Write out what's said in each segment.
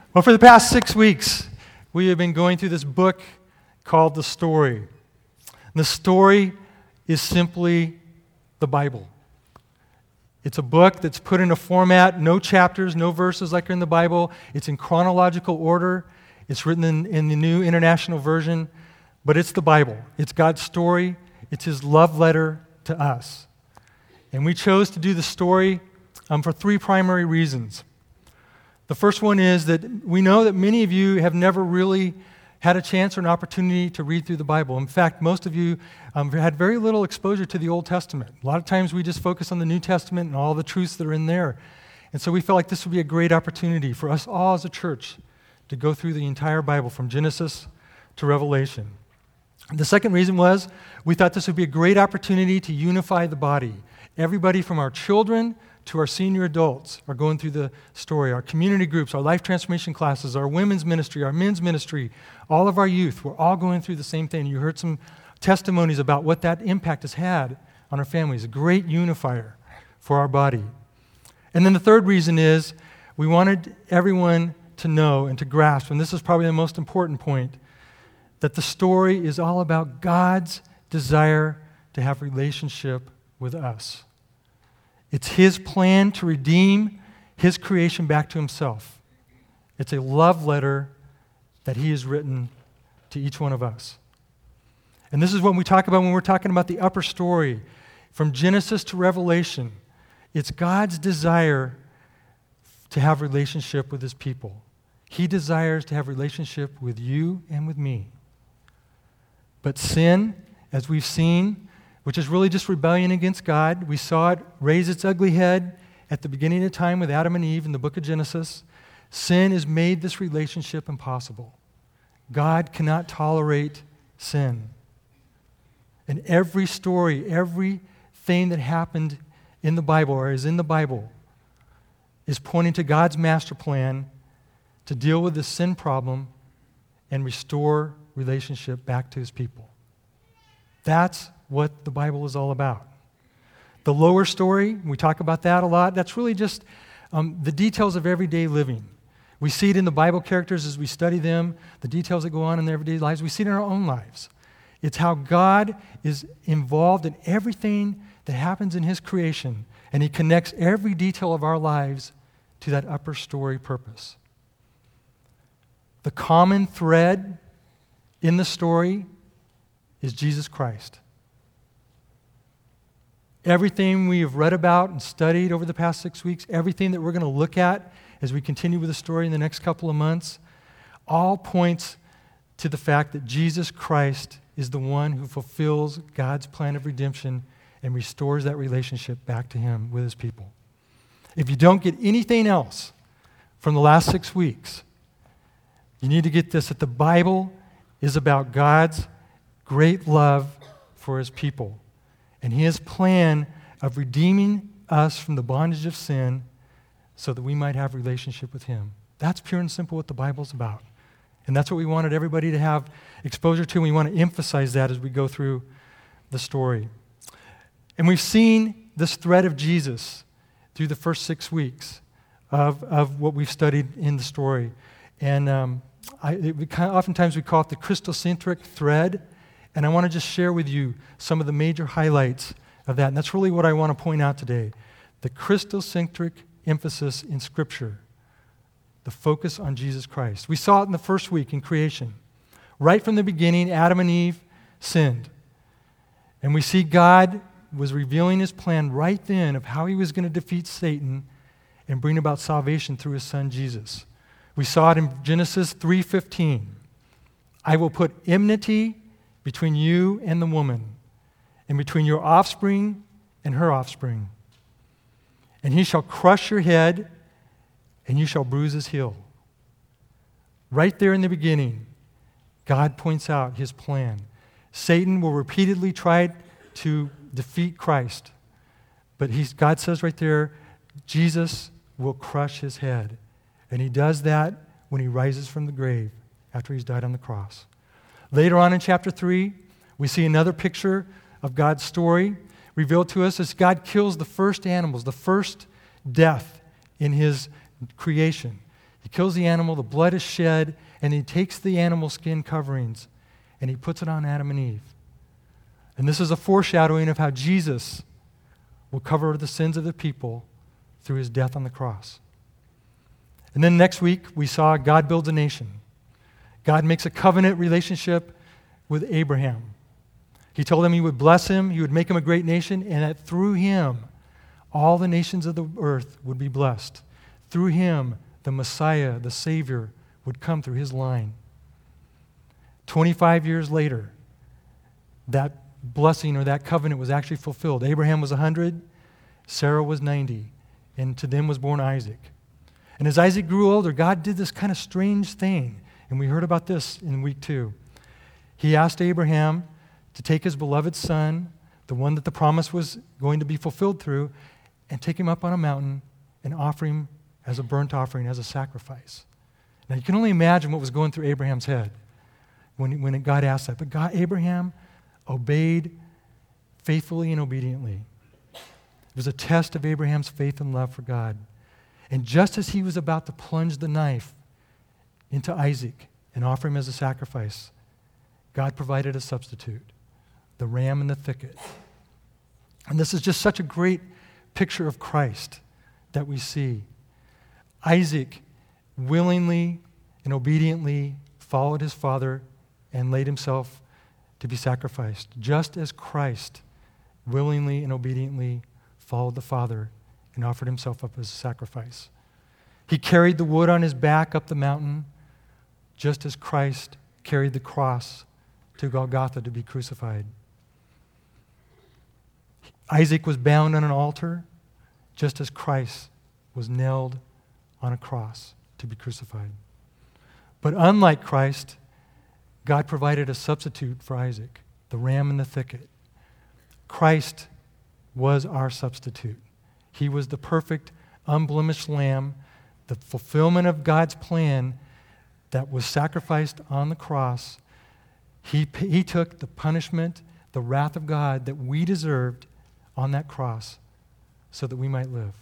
Well, for the past 6 weeks, we have been going through this book called The Story. And the story is simply the Bible. It's a book that's put in a format, no chapters, no verses like are in the Bible. It's in chronological order. It's written in the New International Version, but it's the Bible. It's God's story. It's His love letter to us. And we chose to do the story for 3 primary reasons. The first one is that we know that many of you have never really had a chance or an opportunity to read through the Bible. In fact, most of you had very little exposure to the Old Testament. A lot of times we just focus on the New Testament and all the truths that are in there. And so we felt like this would be a great opportunity for us all as a church to go through the entire Bible from Genesis to Revelation. The second reason was we thought this would be a great opportunity to unify the body. Everybody from our children to our senior adults are going through the story. Our community groups, our life transformation classes, our women's ministry, our men's ministry, all of our youth, we're all going through the same thing. You heard some testimonies about what that impact has had on our families, a great unifier for our body. And then the third reason is we wanted everyone to know and to grasp, and this is probably the most important point, that the story is all about God's desire to have relationship with us. It's His plan to redeem His creation back to Himself. It's a love letter that He has written to each one of us. And this is what we talk about when we're talking about the upper story, from Genesis to Revelation. It's God's desire to have relationship with His people. He desires to have relationship with you and with me. But sin, as we've seen, which is really just rebellion against God. We saw it raise its ugly head at the beginning of time with Adam and Eve in the book of Genesis. Sin has made this relationship impossible. God cannot tolerate sin. And every story, everything that happened in the Bible or is in the Bible is pointing to God's master plan to deal with the sin problem and restore relationship back to His people. That's what the Bible is all about. The lower story, we talk about that a lot, that's really just the details of everyday living. We see it in the Bible characters as we study them, the details that go on in their everyday lives. We see it in our own lives. It's how God is involved in everything that happens in His creation, and He connects every detail of our lives to that upper story purpose. The common thread in the story is Jesus Christ. Everything we have read about and studied over the past 6 weeks, everything that we're going to look at as we continue with the story in the next couple of months, all points to the fact that Jesus Christ is the one who fulfills God's plan of redemption and restores that relationship back to Him with His people. If you don't get anything else from the last 6 weeks, you need to get this, that the Bible is about God's great love for His people and His plan of redeeming us from the bondage of sin so that we might have relationship with Him. That's pure and simple what the Bible's about. And that's what we wanted everybody to have exposure to, and we want to emphasize that as we go through the story. And we've seen this thread of Jesus through the first 6 weeks of what we've studied in the story. And oftentimes we call it the Christocentric thread, and I want to just share with you some of the major highlights of that. And that's really what I want to point out today. The Christocentric emphasis in Scripture, the focus on Jesus Christ. We saw it in the first week in creation. Right from the beginning, Adam and Eve sinned. And we see God was revealing His plan right then of how He was going to defeat Satan and bring about salvation through His Son Jesus. We saw it in Genesis 3:15. I will put enmity between you and the woman, and between your offspring and her offspring. And he shall crush your head, and you shall bruise his heel. Right there in the beginning, God points out His plan. Satan will repeatedly try to defeat Christ, but God says right there, Jesus will crush his head. And He does that when He rises from the grave after He's died on the cross. Later on in chapter 3, we see another picture of God's story revealed to us as God kills the first animals, the first death in His creation. He kills the animal, the blood is shed, and he takes the animal skin coverings and he puts it on Adam and Eve. And this is a foreshadowing of how Jesus will cover the sins of the people through his death on the cross. And then next week, we saw God builds a nation. God makes a covenant relationship with Abraham. He told him he would bless him, he would make him a great nation, and that through him, all the nations of the earth would be blessed. Through him, the Messiah, the Savior, would come through his line. 25 years later, that blessing or that covenant was actually fulfilled. Abraham was 100, Sarah was 90, and to them was born Isaac. And as Isaac grew older, God did this kind of strange thing, and we heard about this in week 2. He asked Abraham to take his beloved son, the one that the promise was going to be fulfilled through, and take him up on a mountain and offer him as a burnt offering, as a sacrifice. Now you can only imagine what was going through Abraham's head when God asked that. But Abraham obeyed faithfully and obediently. It was a test of Abraham's faith and love for God. And just as he was about to plunge the knife into Isaac and offer him as a sacrifice, God provided a substitute, the ram in the thicket. And this is just such a great picture of Christ that we see. Isaac willingly and obediently followed his father and laid himself to be sacrificed, just as Christ willingly and obediently followed the Father and offered himself up as a sacrifice. He carried the wood on his back up the mountain, just as Christ carried the cross to Golgotha to be crucified. Isaac was bound on an altar, just as Christ was nailed on a cross to be crucified. But unlike Christ, God provided a substitute for Isaac, the ram in the thicket. Christ was our substitute. He was the perfect, unblemished lamb, the fulfillment of God's plan that was sacrificed on the cross. He took the punishment, the wrath of God that we deserved on that cross so that we might live.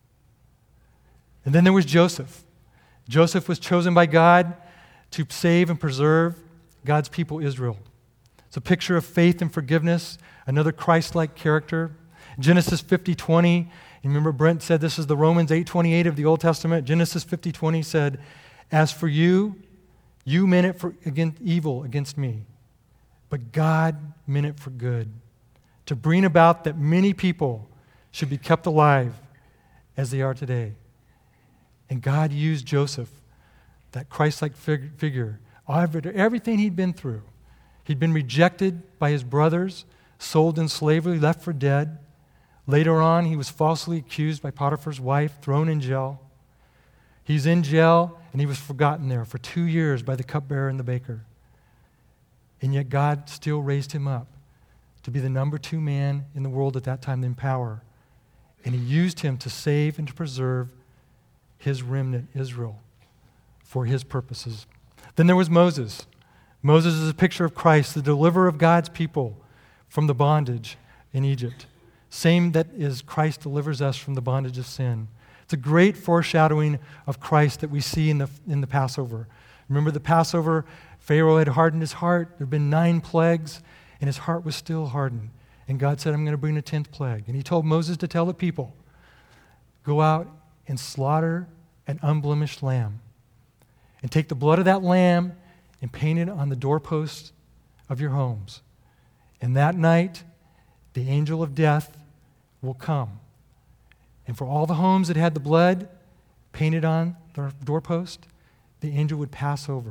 And then there was Joseph. Joseph was chosen by God to save and preserve God's people, Israel. It's a picture of faith and forgiveness, another Christ-like character. Genesis 50:20, you remember Brent said this is the Romans 8:28 of the Old Testament. Genesis 50:20 said, "As for you, you meant it for evil against me, but God meant it for good, to bring about that many people should be kept alive as they are today." And God used Joseph, that Christ-like figure, everything he'd been through. He'd been rejected by his brothers, sold in slavery, left for dead. Later on, he was falsely accused by Potiphar's wife, thrown in jail. He's in jail, and he was forgotten there for 2 years by the cupbearer and the baker. And yet God still raised him up to be the number 2 man in the world at that time in power. And he used him to save and to preserve his remnant, Israel, for his purposes. Then there was Moses. Moses is a picture of Christ, the deliverer of God's people from the bondage in Egypt. Same that is Christ delivers us from the bondage of sin. It's a great foreshadowing of Christ that we see in the Passover. Remember the Passover, Pharaoh had hardened his heart. There had been 9 plagues, and his heart was still hardened. And God said, I'm going to bring the 10th plague. And he told Moses to tell the people, go out and slaughter an unblemished lamb. And take the blood of that lamb and paint it on the doorposts of your homes. And that night, the angel of death will come. And for all the homes that had the blood painted on their doorpost, the angel would pass over.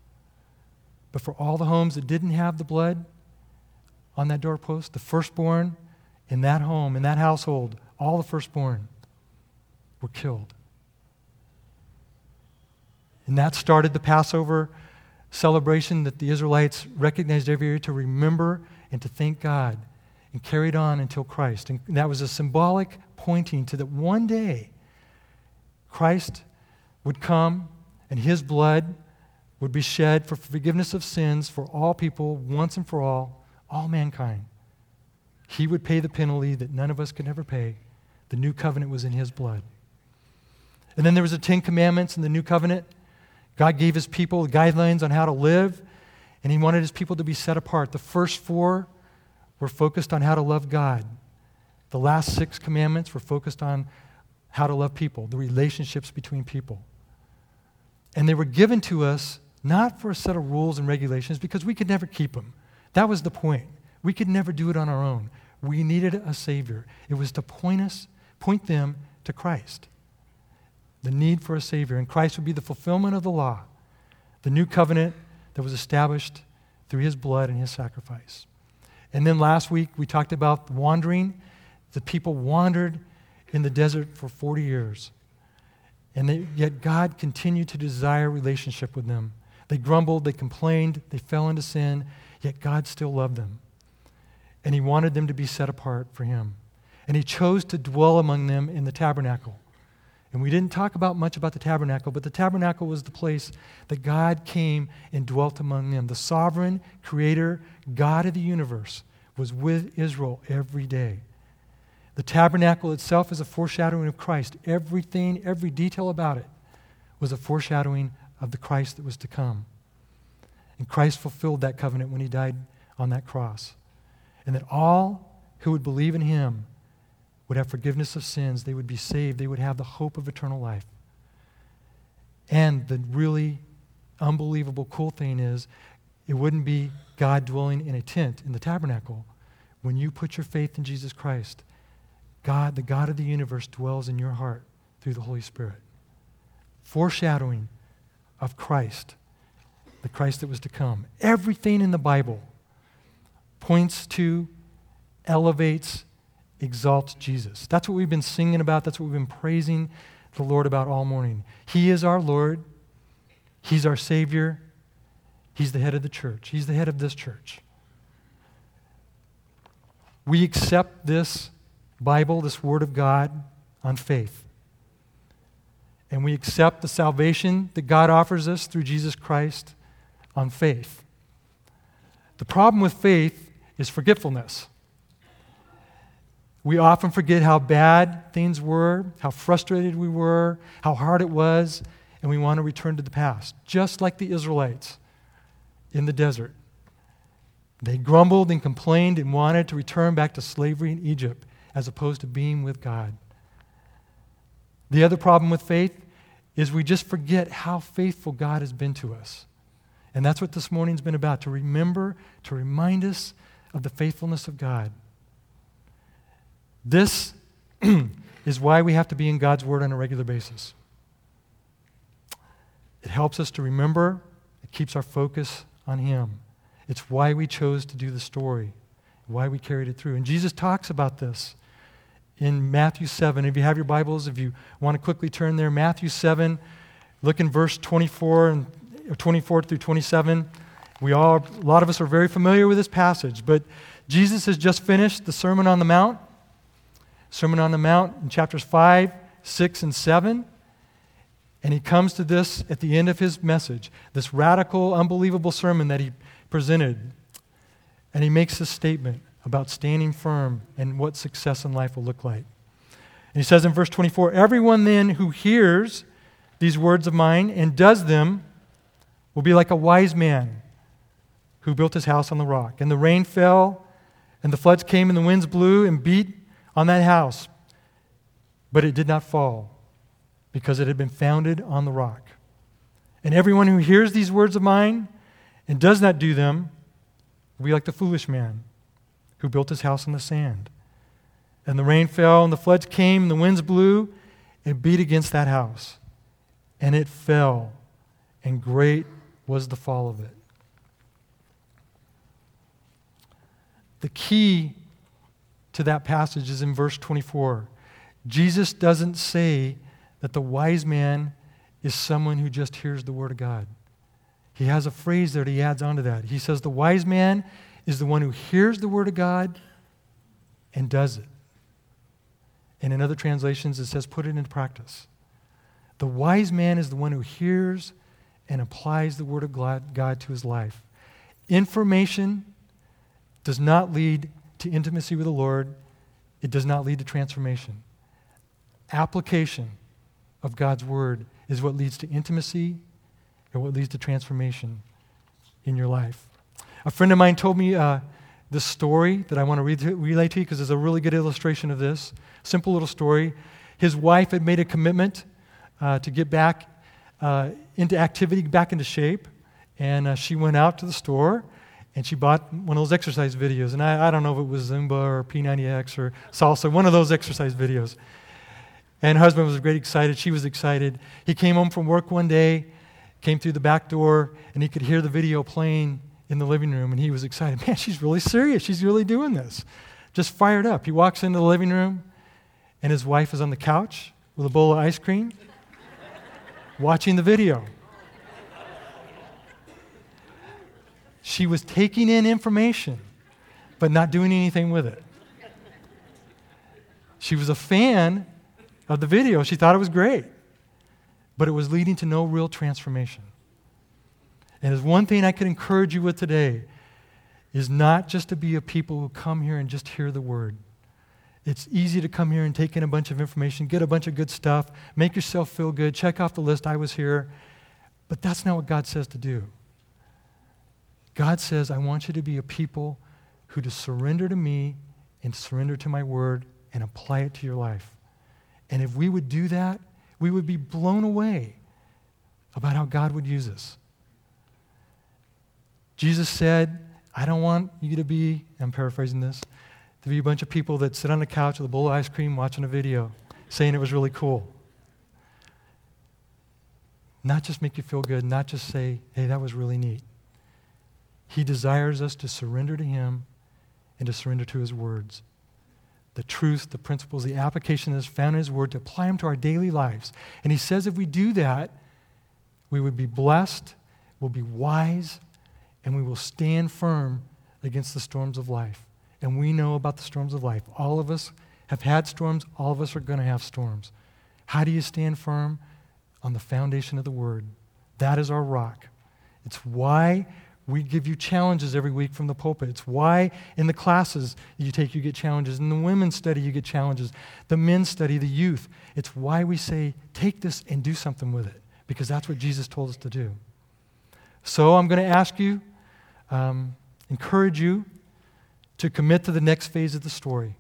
But for all the homes that didn't have the blood on that doorpost, the firstborn in that home, in that household, all the firstborn were killed. And that started the Passover celebration that the Israelites recognized every year to remember and to thank God, and carried on until Christ. And that was a symbolic pointing to that one day Christ would come and his blood would be shed for forgiveness of sins for all people, once and for all mankind. He would pay the penalty that none of us could ever pay. The new covenant was in his blood. And then there was the 10 Commandments in the New Covenant. God gave his people guidelines on how to live, and he wanted his people to be set apart. The first 4 were focused on how to love God. The last 6 commandments were focused on how to love people, the relationships between people. And they were given to us not for a set of rules and regulations because we could never keep them. That was the point. We could never do it on our own. We needed a Savior. It was to point them to Christ. The need for a Savior. And Christ would be the fulfillment of the law, the new covenant that was established through his blood and his sacrifice. And then last week we talked about wandering. The people wandered in the desert for 40 years. And yet God continued to desire relationship with them. They grumbled, they complained, they fell into sin, yet God still loved them. And he wanted them to be set apart for him. And he chose to dwell among them in the tabernacle. And we didn't talk much about the tabernacle, but the tabernacle was the place that God came and dwelt among them. The sovereign creator, God of the universe, was with Israel every day. The tabernacle itself is a foreshadowing of Christ. Everything, every detail about it was a foreshadowing of the Christ that was to come. And Christ fulfilled that covenant when he died on that cross. And that all who would believe in him would have forgiveness of sins, they would be saved, they would have the hope of eternal life. And the really unbelievable cool thing is, it wouldn't be God dwelling in a tent in the tabernacle. When you put your faith in Jesus Christ, God, the God of the universe, dwells in your heart through the Holy Spirit. Foreshadowing of Christ, the Christ that was to come. Everything in the Bible points to, elevates, exalts Jesus. That's what we've been singing about. That's what we've been praising the Lord about all morning. He is our Lord. He's our Savior. He's the head of the church. He's the head of this church. We accept this Bible, this Word of God, on faith. And we accept the salvation that God offers us through Jesus Christ on faith. The problem with faith is forgetfulness. We often forget how bad things were, how frustrated we were, how hard it was, and we want to return to the past, just like the Israelites in the desert. They grumbled and complained and wanted to return back to slavery in Egypt as opposed to being with God. The other problem with faith is we just forget how faithful God has been to us. And that's what this morning's been about, to remember, to remind us of the faithfulness of God. This is why we have to be in God's Word on a regular basis. It helps us to remember. It keeps our focus on him. It's why we chose to do the story, why we carried it through. And Jesus talks about this in Matthew 7. If you have your Bibles, if you want to quickly turn there, Matthew 7, look in verse 24 through 27. A lot of us are very familiar with this passage, but Jesus has just finished the Sermon on the Mount. Sermon on the Mount in chapters 5, 6, and 7. And he comes to this at the end of his message, this radical, unbelievable sermon that he presented. And he makes this statement about standing firm and what success in life will look like. And he says in verse 24, "Everyone then who hears these words of mine and does them will be like a wise man who built his house on the rock. And the rain fell, and the floods came, and the winds blew and beat on that house. But it did not fall, because it had been founded on the rock. And everyone who hears these words of mine and does not do them will be like the foolish man who built his house on the sand. And the rain fell, and the floods came, and the winds blew and beat against that house. And it fell, and great was the fall of it." The key to that passage is in verse 24. Jesus doesn't say that the wise man is someone who just hears the word of God. He has a phrase there that he adds onto that. He says the wise man is the one who hears the word of God and does it. And in other translations it says put it into practice. The wise man is the one who hears and applies the word of God to his life. Information does not lead to intimacy with the Lord. It does not lead to transformation. Application of God's Word is what leads to intimacy and what leads to transformation in your life. A friend of mine told me this story that I want to relay to you because it's a really good illustration of this. Simple little story. His wife had made a commitment to get back into activity, back into shape, and she went out to the store and she bought one of those exercise videos. And I don't know if it was Zumba or P90X or salsa, one of those exercise videos. And her husband was great excited. She was excited. He came home from work one day, came through the back door, and he could hear the video playing in the living room, and he was excited. Man, she's really serious. She's really doing this. Just fired up. He walks into the living room, and his wife is on the couch with a bowl of ice cream, watching the video. She was taking in information, but not doing anything with it. She was a fan of the video. She thought it was great, but it was leading to no real transformation. And there's one thing I could encourage you with today is not just to be a people who come here and just hear the word. It's easy to come here and take in a bunch of information, get a bunch of good stuff, make yourself feel good, check off the list, I was here. But that's not what God says to do. God says, I want you to be a people who to surrender to me and surrender to my word and apply it to your life. And if we would do that, we would be blown away about how God would use us. Jesus said, I don't want you to be, I'm paraphrasing this, to be a bunch of people that sit on the couch with a bowl of ice cream watching a video, saying it was really cool. Not just make you feel good, not just say, hey, that was really neat. He desires us to surrender to him and to surrender to his words. The truth, the principles, the application that is found in his word, to apply them to our daily lives. And he says if we do that, we would be blessed, we'll be wise, and we will stand firm against the storms of life. And we know about the storms of life. All of us have had storms. All of us are going to have storms. How do you stand firm? On the foundation of the word. That is our rock. It's why we give you challenges every week from the pulpit. It's why in the classes you get challenges. In the women's study, you get challenges. The men's study, the youth. It's why we say, take this and do something with it. Because that's what Jesus told us to do. So I'm going to ask you, encourage you to commit to the next phase of the story.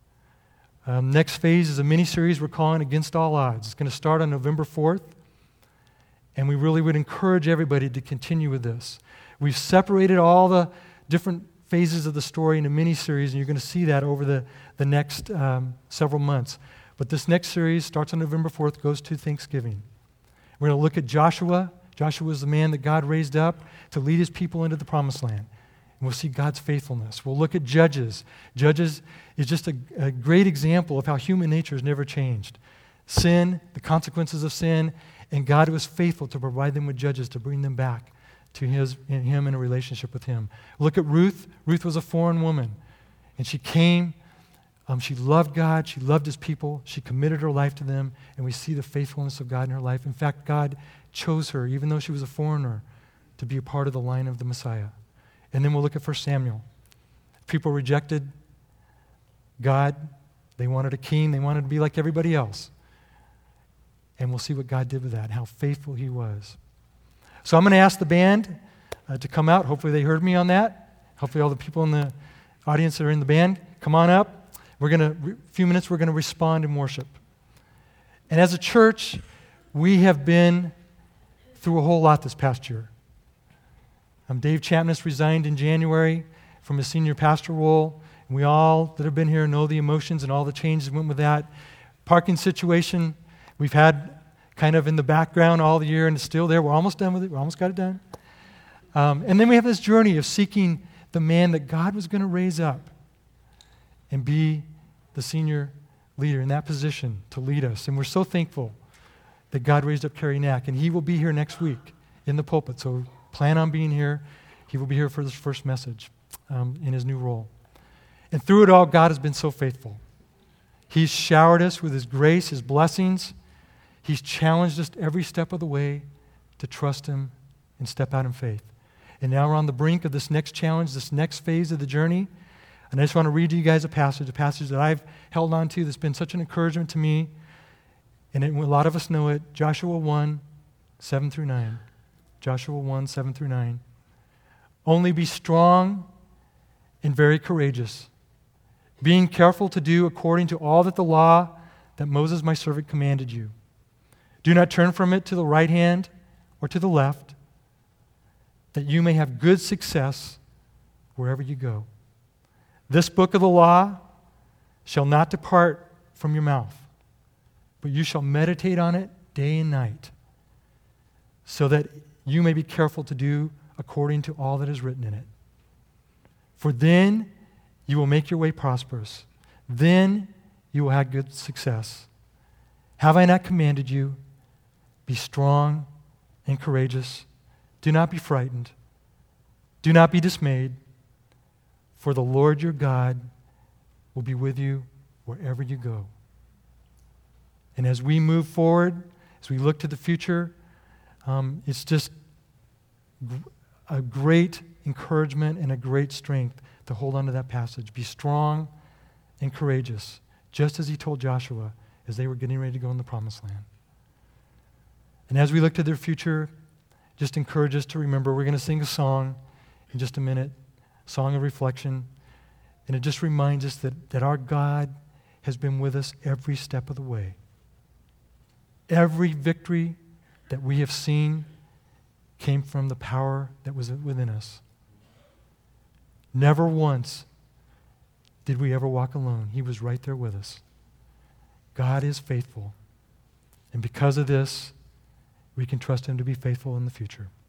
Next phase is a mini-series we're calling Against All Odds. It's going to start on November 4th. And we really would encourage everybody to continue with this. We've separated all the different phases of the story into mini-series, and you're going to see that over the next several months. But this next series starts on November 4th, goes to Thanksgiving. We're going to look at Joshua. Joshua is the man that God raised up to lead his people into the promised land. And we'll see God's faithfulness. We'll look at Judges. Judges is just a great example of how human nature has never changed. Sin, the consequences of sin, and God was faithful to provide them with judges to bring them back to him in a relationship with him. Look at Ruth. Ruth was a foreign woman, and she came. She loved God. She loved his people. She committed her life to them, and we see the faithfulness of God in her life. In fact, God chose her, even though she was a foreigner, to be a part of the line of the Messiah. And then we'll look at 1 Samuel. People rejected God. They wanted a king. They wanted to be like everybody else. And we'll see what God did with that, how faithful he was. So I'm going to ask the band to come out. Hopefully they heard me on that. Hopefully all the people in the audience that are in the band, come on up. We're going to, a few minutes, we're going to respond in worship. And as a church, we have been through a whole lot this past year. Dave Chapness resigned in January from his senior pastor role. And we all that have been here know the emotions and all the changes that went with that. Parking situation, we've had kind of in the background all the year, and it's still there. We're almost done with it. We almost got it done. And then we have this journey of seeking the man that God was going to raise up and be the senior leader in that position to lead us. And we're so thankful that God raised up Kerry Knack, and he will be here next week in the pulpit. So plan on being here. He will be here for this first message in his new role. And through it all, God has been so faithful. He's showered us with his grace, his blessings. He's challenged us every step of the way to trust him and step out in faith. And now we're on the brink of this next challenge, this next phase of the journey. And I just want to read to you guys a passage that I've held on to that's been such an encouragement to me. And a lot of us know it, Joshua 1, 7 through 9. Joshua 1, 7 through 9. Only be strong and very courageous, being careful to do according to all that the law that Moses my servant commanded you. Do not turn from it to the right hand or to the left, that you may have good success wherever you go. This book of the law shall not depart from your mouth, but you shall meditate on it day and night, so that you may be careful to do according to all that is written in it. For then you will make your way prosperous. Then you will have good success. Have I not commanded you? Be strong and courageous. Do not be frightened. Do not be dismayed. For the Lord your God will be with you wherever you go. And as we move forward, as we look to the future, it's just a great encouragement and a great strength to hold on to that passage. Be strong and courageous, just as he told Joshua as they were getting ready to go in the promised land. And as we look to their future, just encourage us to remember we're going to sing a song in just a minute, a song of reflection. And it just reminds us that our God has been with us every step of the way. Every victory that we have seen came from the power that was within us. Never once did we ever walk alone. He was right there with us. God is faithful. And because of this, we can trust him to be faithful in the future.